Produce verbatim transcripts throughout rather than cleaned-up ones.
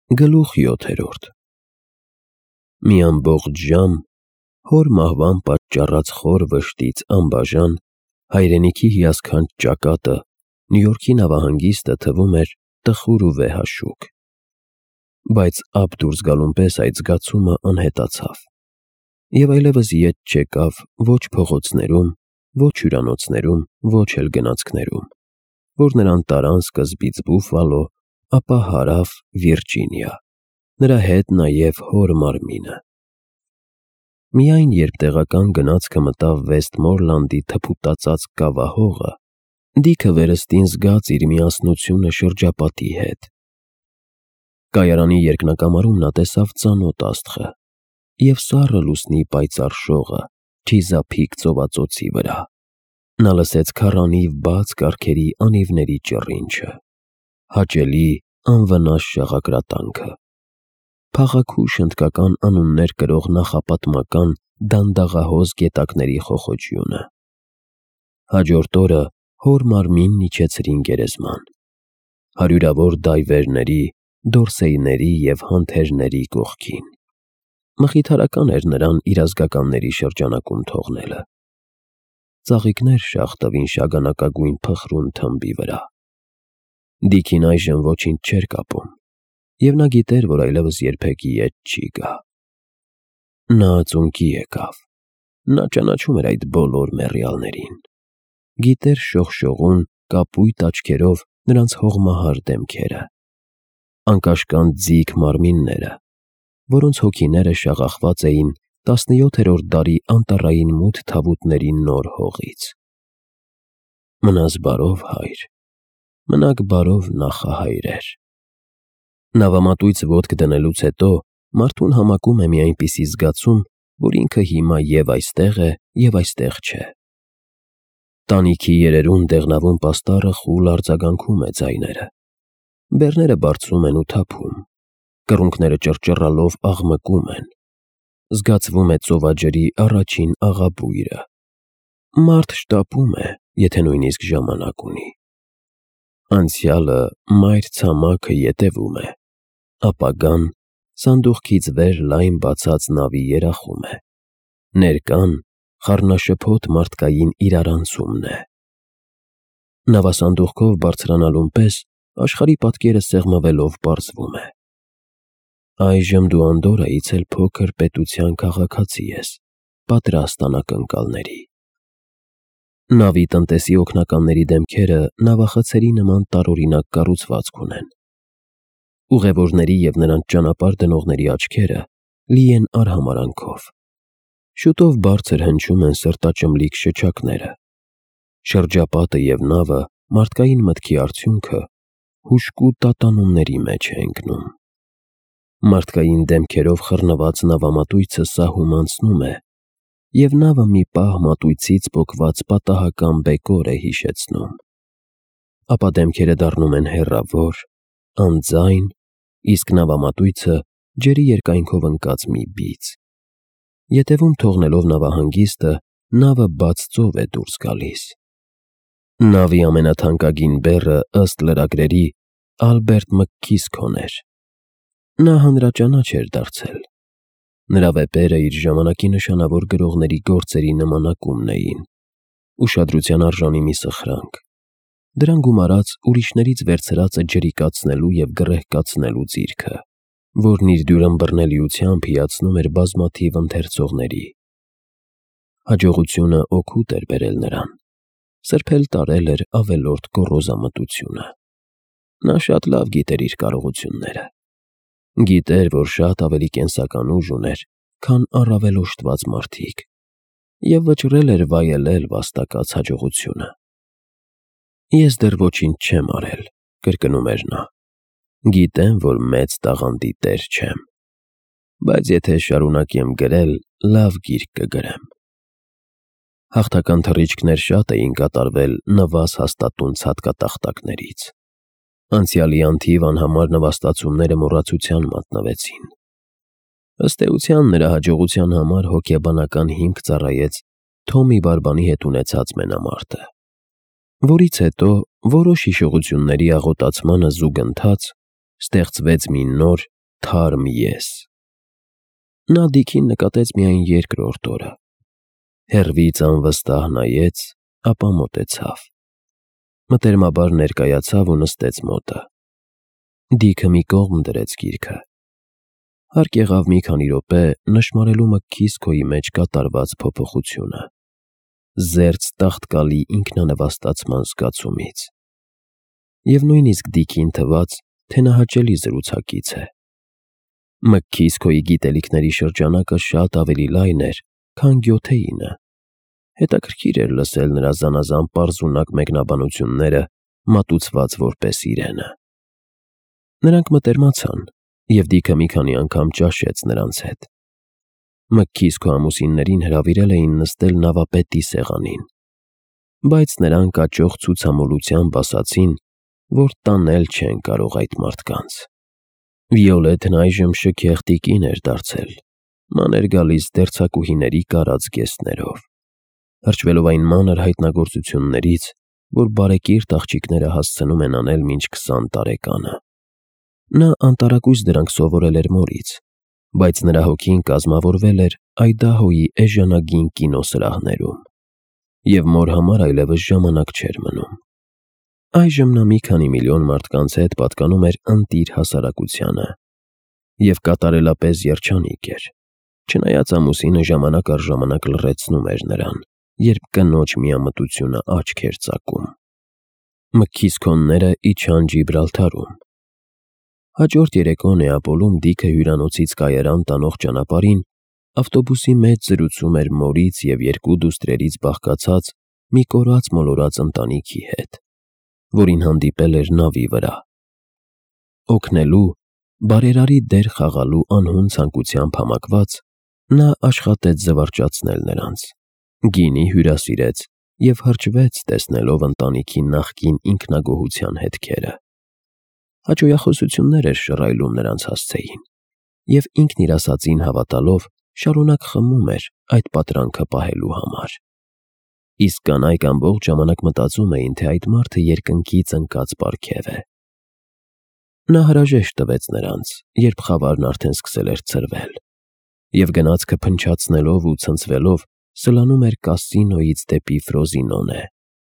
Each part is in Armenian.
Գլուխ յոթերորդ Մի ամբողջ ժամ հոր մահվան պատճառած խոր վշտից անբաժան հայրենիքի հիասքանչ ճակատը Նյու Յորքի նավահանգիստը թվում էր տխուր ու վեհաշուկ, բայց ափ դուրս գալուն պես այդ զգացումը անհետացավ, և այլևս ետ չեկավ ոչ փողոցներում, ոչ հյուրանոցներում, ոչ էլ գնացքներում, որ նրան տարան սկզբից Բուֆալո, ապա հարավ Վիրջինիա, նրա հետ նաև հոր մարմինը։ Միայն երբ տեղական գնացքը մտավ Վեսթմորլանդի թփուտածած կավահողը, Դիքը վերստին զգաց իր միասնությունը շրջապատի հետ։ Կայարանի երկնակամարում նա տեսավ ծանոթ աստղը և սառը լուսնի պայծառ շողը չիզափիկ ծովածոցի վրա։ Նա լսեց քառանիվ բաց կառքերի անիվների ճռինչը, հաճելի անվնաս շաղակրատանքը, փաղաքուշ հնդկական անուններ կրող նախապատմական դանդաղահոս գետակների խոխոջյունը։ Հաջորդ օրը հոր մարմինն իջեցրին գերեզման, հարյուրավոր դայվերների, դորսեյների և հանթերների կողքին։ Մխիթարական էր նրան իր ազգականների շրջանակում թողնելը։ Ծաղիկներ շաղ տվին շագանակագույն փխրուն թմբի վրա։ Դիքին այժմ ոչինչ չէր կապում, և նա գիտեր, որ այլևս երբեք ետ չի գա։ Նա ծունկի եկավ։ Նա ճանաչում էր այդ բոլոր մեռյալներին, գիտեր շողշողուն, կապույտ աչքերով նրանց հողմահար դեմքերը, անկաշկանդ ձիգ մարմինները, որոնց հոգիները շաղախված էին տասնյոթերորդ դարի անտառային մութ թավուտների նոր հողից։ Մնաս բարով, հայր, մնաք բարով, նախահայրեր։ Նավամատույց ոտք դնելուց հետո մարդուն համակում է մի այնպիսի զգացում, որ ինքը հիմա և այստեղ է, և այստեղ չէ։ Տանիքի երերուն դեղնավուն պաստառը խուլ արձագանքում է ձայները, բեռները բարձրում են ու թափում, կռունկները ճռճռալով աղմկում են, զգացվում է ծովաջրի առաջին աղաբույրը։ Մարդ շտապում է, եթե նույնիսկ ժամանակ ունի։ Անցյալը մայր ցամաքը ետևում է, ապագան սանդուղքից վեր լայն բացած նավի երախում է, ներկան խառնաշփոթ մարդկային իրարանցումն է։ Նավասանդուղքով բարձրանալուն պես աշխարհի պատկերը սեղմվելով պարզվում է։ Այժմ դու Անդորրայից էլ փոքր պետության քաղաքացի ես, պատրաստ անակնկալների։ Նավի տնտեսի օգնականների դեմքերը նավախցերի նման տարօրինակ կառուցվածք ունեն։ Ուղևորների և նրանց ճանապարհ դնողների աչքերը լի են արհամարհանքով։ Շուտով բարձր հնչում են սրտաճմլիկ շչակները։ Շրջապատը և նավը մարդկային մտքի արդյունքը հուժկու տատանումների մեջ է ընկնում։ Մարդկային դեմքերով խռնված նավամատույցը սահում անցնում է, և նավը մի պահ մատույցից պոկված պատահական բեկոր է հիշեցնում։ Ապա դեմքերը դառնում են հեռավոր, անձայն, իսկ նավամատույցը ջրի երկայնքով ընկած մի բիծ։ Ետևում թողնելով նավահանգիստը, նավը բաց ծով է դուրս գալիս։ Նավի ամենաթանկագին բեռը, ըստ լրագրերի, Ալբերտ Մքքիսքոն էր։ Նա հանրաճանաչ էր դարձել։ Նրա վեպերը իր ժամանակի նշանավոր գրողների գործերի նմանակումն էին, ուշադրության արժանի մի սխրանք, դրան գումարած ուրիշներից վերցրածը ջրիկացնելու և գռեհկացնելու ձիրքը, որն իր դյուրըմբռնելիությամբ հիացնում էր բազմաթիվ ընթերցողների։ Հաջողությունը օգուտ էր բերել նրան, սրբել տարել էր ավելորդ գոռոզամտությունը։ Նա շատ լավ գիտեր իր կարողությունները։ Գիտեր, որ շատ ավելի կենսական ուժ ուներ, քան առավել օժտված մարդիկ, և վճռել էր վայելել վաստակած հաջողությունը։ Ես դեռ ոչինչ չեմ արել, կրկնում էր նա։ Գիտեմ, որ մեծ տաղանդի տեր չեմ, բայց եթե շարունակեմ գրել, լավ գիրք կգրեմ։ Հաղթական թռիչքներ շատ էին կատարվել նվազ հաստատուն ցատկատախտակներից։ Անցյալի անթիվ անհամար նվաստացումները մոռացության մատնվեցին։ Ըստ էության, նրա հաջողության համար հոգեբանական հիմք ծառայեց Թոմի Բարբանի հետ ունեցած մենամարտը, որից հետո որոշ հիշողությունների աղոտացմանը զուգընթաց ստեղծվեց մի նոր թարմ ես։ Նա Դիքին նկատեց միայն երկրորդ օրը։ Հեռվից անվստահ նայեց, ապա մոտեցավ։ Մտերմաբար ներկայացավ ու նստեց մոտը։ Դիքը մի կողմ դրեց գիրքը։ Հարկ եղավ մի քանի րոպե նշմարելու Մքքիսքոյի մեջ կատարված փոփոխությունը, զերծ տաղտկալի ինքնանվաստացման զգացումից։ Եվ նույնիսկ Դիքին թվաց, թե նա հաճելի զրուցակից է։ Մքքիսքոյի գիտելիքների շրջանակը շատ ավելի լայն էր, քան Գյոթեինը։ Հետաքրքիր էր լսել նրա զանազան պարզունակ մեկնաբանությունները, մատուցված որպես իրենը։ Նրանք մտերմացան, և Դիքը մի քանի անգամ ճաշեց նրանց հետ։ Մքքիսքո ամուսիններին հրավիրել էին նստել նավապետի սեղանին, բայց նրանք աճող ցուցամոլությամբ ասացին, որ տանել չեն կարող այդ մարդկանց։ Վիոլետն այժմ շքեղ տիկին էր դարձել, մանր գալիս դերձակուհիների կարած գեստներով, հրճվելով այն մանր հայտնագործություններից, որ բարեկիրթ աղջիկները հասցնում են անել մինչ քսան տարեկանը։ Նա անտարակույս դրանք սովորել էր մորից, բայց նրա հոգին կազմավորվել էր Այդահոյի էժանագին կինոսրահներում, և մոր համար այլևս ժամանակ չէր մնում։ Այժմ նա մի քանի միլիոն մարդկանց հետ պատկանում էր ընտիր հասարակությանը և կատարելապես երջանիկ էր, չնայած ամուսինը ժամանակ առ ժամանակ լռեցնում էր նրան, երբ կնոջ միամտությունը աչք էր ծակում։ Մքքիսքոնները իջան Ջիբրալթարում։ Հաջորդ երեկո Նեապոլում Դիքը հյուրանոցից Կայարան տանող ճանապարհին ավտոբուսի մեջ զրուցում էր մորից և երկու դուստրերից բաղկացած մի կորած-մոլորած ընտանիքի հետ, որին հանդիպել էր նավի վրա։ Օգնելու, բարերարի դեր խաղալու անհուն ցանկությամբ համակված, նա աշխատեց զվարճացնել նրանց, գինի հյուրասիրեց և հրճվեց, տեսնելով ընտանիքի նախկին ինքնագոհության հետքերը։ Հաճոյախոսություններ էր շռայլում նրանց հասցեին, և ինքն իր ասածին հավատալով շարունակ խմում էր այդ պատրանքը պահելու համար։ Իսկ կանայք ամբողջ ժամանակ մտածում էին, թե այդ մարդը երկնքից ընկած պարգև է։ Նա հրաժեշտ տվեց նրանց, երբ խավարն արդեն սկսել էր ցրվել, և գնացքը փնչացնելով ու ցնցվելով սլանում էր կասինոյից դեպի Ֆրոզինոնե։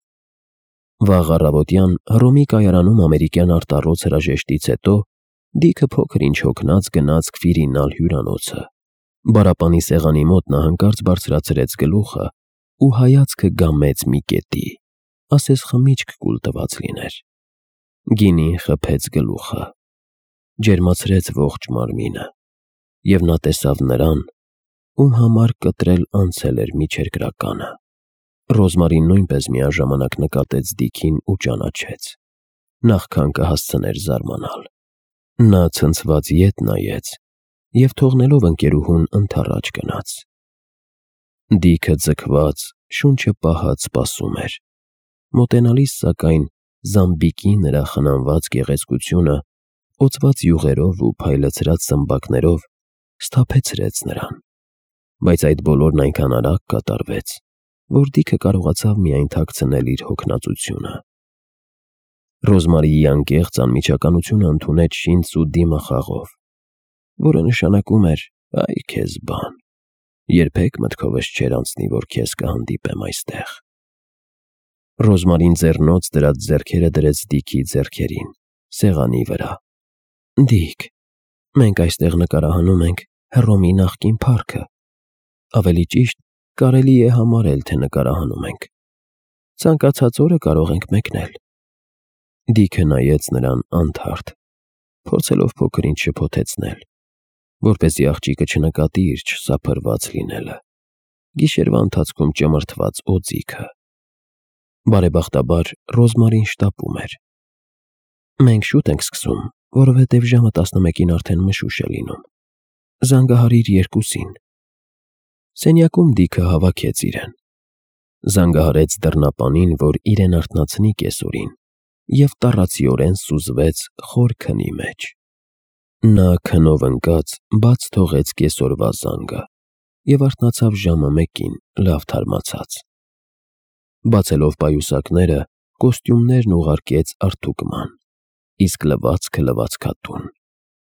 Վաղ առավոտյան Հռոմի կայարանում ամերիկյան արտառոց հրաժեշտից հետո Դիքը փոքր-ինչ հոգնած գնաց Քվիրինալ հյուրանոցը։ Բարապանի սեղանի մոտ նա հանկարծ բարձրացրեց գլուխը ու հայացքը գամեց մի կետի, ասես խմիչք կուլ տված լիներ։ Գինին խփեց գլուխը, ջերմացրեց ողջ մարմինը, և նա տեսավ նրան, ում համար կտրել անցել էր միջերկրականը։ Ռոզմարին նույնպես միաժամանակ նկատեց Դիքին ու ճանաչեց, նախքան կհասցներ զարմանալ։ Նա ցնցված ետ նայեց և թողնելով ընկերուհուն ընդառաջ գնաց։ Դիքը ձգված, շունչը պահած սպասում էր։ Մոտենալիս, սակայն, Զամբիկի նրա խնամված գեղեցկությունը, օծված յուղերով ու փայլեցրած սմբակներով սթափեցրեց նրան, բայց այդ բոլորն այնքան արագ կատարվեց, որ Դիքը կարողացավ միայն թաքցնել իր հոգնածությունը։ Ռոզմարիի անկեղծ անմիջականությունը ընդունեց շինծ ու դիմախաղով, որը նշանակում էր «այ քեզ բան, երբեք մտքովս չէր անցնի, որ քեզ կհանդիպեմ այստեղ»։ Ռոզմարին ձեռնոց դրած ձեռքերը դրեց Դիքի ձեռքերին, սեղանի վրա։ «Դիք, մենք այստեղ նկարահանում ենք Հռոմի նախկին փառքը, ավելի ճիշտ, կարելի է համարել, թե նկարահանում ենք։ Ցանկացած օրը կարող ենք մեկնել»։ Դիքը նայեց նրան անթարթ, փորձելով փոքր-ինչ շփոթեցնել, որպեսզի աղջիկը չնկատի իր չսափրված լինելը, գիշերվա ընթացքում ճմրթված օձիքը։ Բարեբախտաբար Ռոզմարին շտապում էր։ «Մենք շուտ ենք սկսում, որովհետև ժամը տասնմեկին արդեն մշուշ է լինում։ Զանգահարիր երկուսին»։ Սենյակում Դիքը հավաքեց իրեն։ Զանգահարեց դռնապանին, որ իրեն արթնացնի կեսօրին, և տառացիորեն սուզվեց խոր քնի մեջ։ Նա քնով ընկած բաց թողեց կեսօրվա զանգը և արթնացավ ժամը մեկին, լավ թարմացած։ Բացելով պայուսակները, կոստյումներն ուղարկեց արդուկման, իսկ լվացքը լվացքատուն։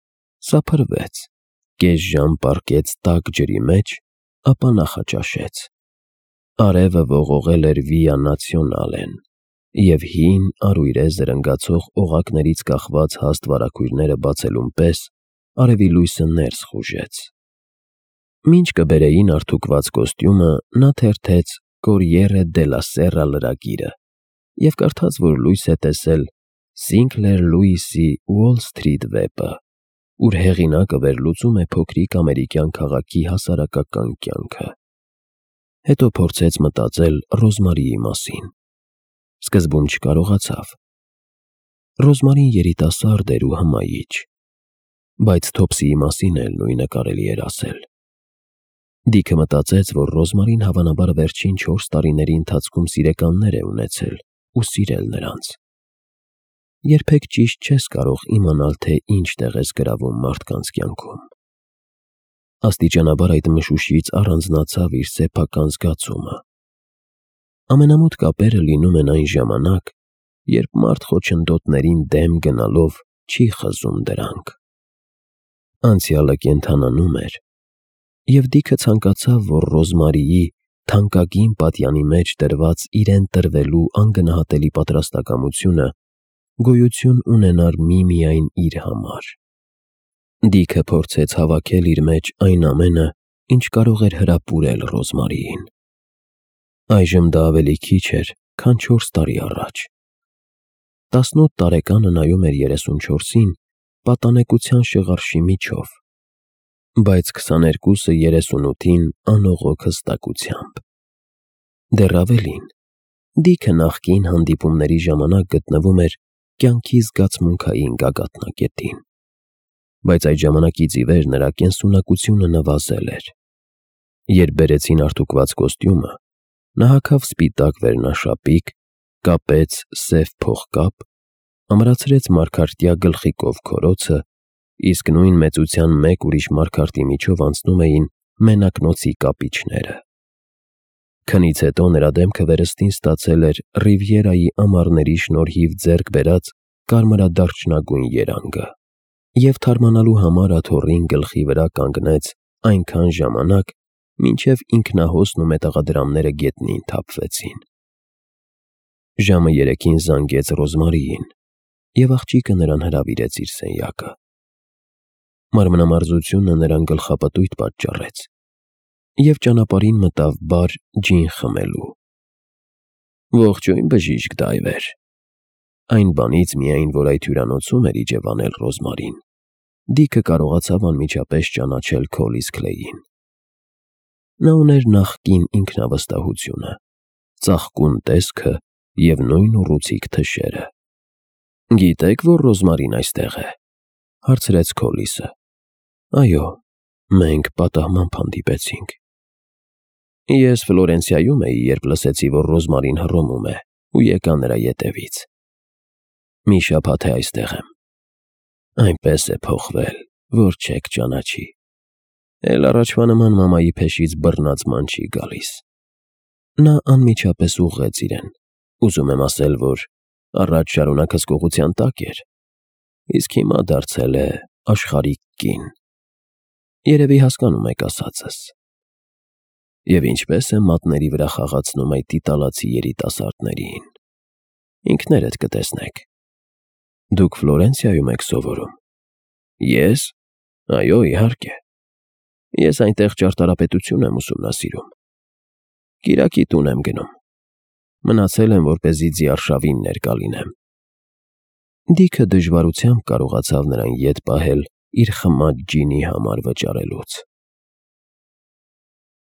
Սափրվեց, կես ժամ պառկեց տաք ջրի մեջ, ապա նախաճաշեց։ Արևը ողողել էր Վիա Նացիոնալեն, և հին արույրե զրնգացող օղակներից կախված հաստ վարագույրները բացելուն պես արևի լույսը ներս խուժեց։ Մինչ կբերեին արդուկված կոստյումը, նա թերթեց Corriere della Sera լրագիրը և կարդաց, որ լույս է տեսել Սինքլեր Լուիսի Ուոլ Սթրիթ վեպը, ուր հեղինակը վերլուծում է փոքրիկ ամերիկյան քաղաքի հասարակական կյանքը։ Հետո փորձեց մտածել Ռոզմարիի մասին։ Սկզբում չկարողացավ։ Ռոզմարին երիտասարդ էր ու հմայիչ, բայց Թոփսիի մասին էլ նույնը կարելի էր ասել։ Դիքը մտածեց, որ Ռոզմարին հավանաբար վերջին չորս տարիների ընթացքում սիրեկաններ է ունեցել ու սիրել նրանց։ Երբեք ճիշտ չես կարող իմանալ, թե ինչ տեղ ես գրավում մարդկանց կյանքում։ Աստիճանաբար այդ մշուշից առանձնացավ իր սեփական զգացումը։ Ամենամոտ կապերը լինում են այն ժամանակ, երբ մարդ խոչընդոտներին դեմ գնալով չի խզում դրանք։ Անցյալը կենդանանում էր, և Դիքը ցանկացավ, որ Ռոզմարիի թանկագին պատյանի մեջ դրված իրեն տրվելու անգնահատելի պատրաստակամությունը գոյություն ունենար միմիայն իր համար։ Դիքը փորձեց հավաքել իր մեջ այն ամենը, ինչ կարող էր հրապուրել Ռոզմարիին։ Այժմ դա ավելի քիչ էր, քան չորս տարի առաջ։ Տասնութ տարեկանը նայում էր երեսունչորսին պատանեկության շղարշի միջով, բայց քսաներկուսը երեսունութին անողոք հստակությամբ։ Դեռ ավելին, Դիքը նախկին հանդիպումների ժամանակ գտնվում էր կյանքի զգացմունքային գագաթնակետին, բայց այդ ժամանակից ի վեր նրա կենսունակությունը նվազել էր։ Երբ բերեցին արդուկված կոստյումը, նա հագավ սպիտակ վերնաշապիկ, կապեց սև փողկապ, ամրացրեց մարգարտյա գլխիկով քորոցը, իսկ նույն մեծության մեկ ուրիշ մարգարտի միջով անցնում էին մենակնոցի կապիչները։ Քնից հետո նրա դեմքը վերստին ստացել էր Ռիվիերայի ամառների շնորհիվ ձեռք բերած կարմրադարչնագույն երանգը, և թարմանալու համար աթոռին գլխի վրա կանգնեց այնքան ժամանակ, մինչև ինքնահոսն ու մետաղադրամները գետնին թափվեցին։ Ժամը երեքին զանգեց Ռոզմարիին, և աղջիկը նրան հրավիրեց իր սենյակը։ Մարմնամարզությունը նրան գլխապտույտ պատճառեց, և ճանապարհին մտավ բար ջին խմելու։ Ողջույն, բժիշկ Դայվեր։ Այն բանից միայն, որ այդ հյուրանոցում էր իջևանել Ռոզմարին, Դիքը կարողացավ անմիջապես ճանաչել Քոլիս Քլեյին։ Նա ուներ նախկին ինքնավստահությունը, ծաղկուն տեսքը և նույն ուռուցիկ թշերը։ Գիտե՞ք, որ Ռոզմարին այստեղ է, հարցրեց Քոլիսը։ Այո, մենք պատահմամբ հանդիպեցինք։ Ես Ֆլորենցիայում էի, երբ լսեցի, որ Ռոզմարին Հռոմում է, ու եկա նրա ետևից։ Մի շաբաթ է այստեղ եմ։ Այնպես է փոխվել, որ չեք ճանաչի։ Էլ առաջվա նման մամայի փեշից բռնածման չի գալիս։ Նա անմիջապես ուղղեց իրեն, ուզում եմ ասել, որ առաջ շարունակ հսկողության տակ էր, իսկ հիմա դարձել է աշխարհիկ կին։ Երևի հասկանում եք ասածս։ Եվ ինչպես է մատների վրա խաղացնում այդ իտալացի երիտասարդներին։ Ինքներդ կտեսնեք։ Դուք Ֆլորենցիայում եք սովորում։ Ես։ Այո, իհարկե։ Ես այնտեղ ճարտարապետություն եմ ուսումնասիրում։ Կիրակի տուն եմ գնում։ Մնացել եմ, որպեսզի ձիարշավին ներկա լինեմ։ Դիքը դժվարությամբ կարողացավ նրան ետ պահել իր խմած ջինի համար վճարելուց։